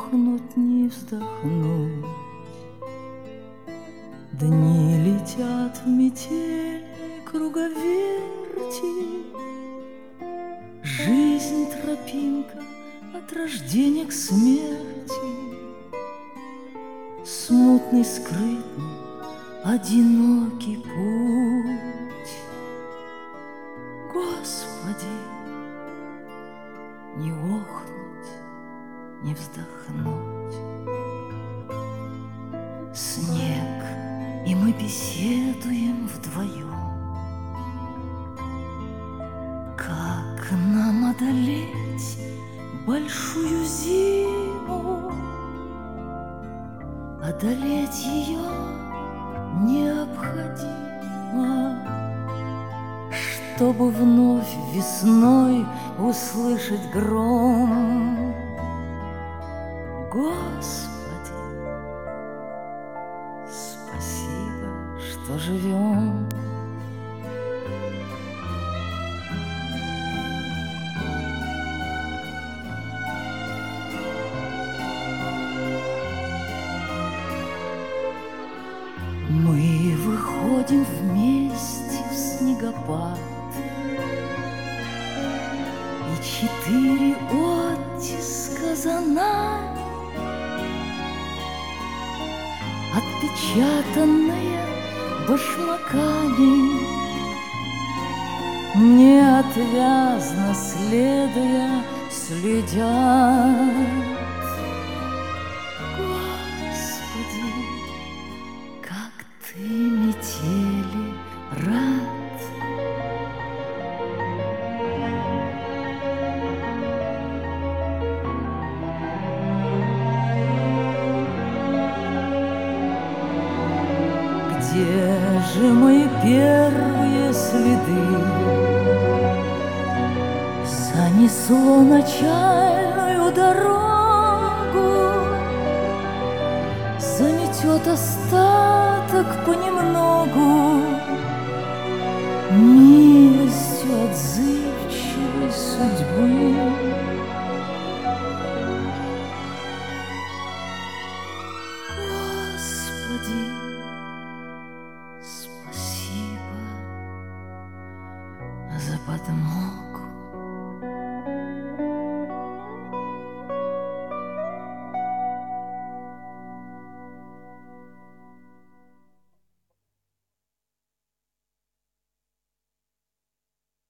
охнуть, не вздохнуть. Дни летят в метельной круговерти. Жизнь тропинка от рождения к смерти. Смутный, скрытный, одинокий путь. Господи, не охнуть, не вздохнуть. Снег, и мы беседуем вдвоем. Как нам одолеть большую зиму? Одолеть ее необходимо, чтобы вновь весной услышать гром. Господи, спасибо, что живем. Мы выходим вместе в снегопад, и 4 оттиска за нами, отпечатанные башмаками, неотвязно следуя, следят. Господи, как ты метели рад. Где же мои первые следы? Занесло начальную дорогу, заметет остаток понемногу, милостью отзывчивой судьбы.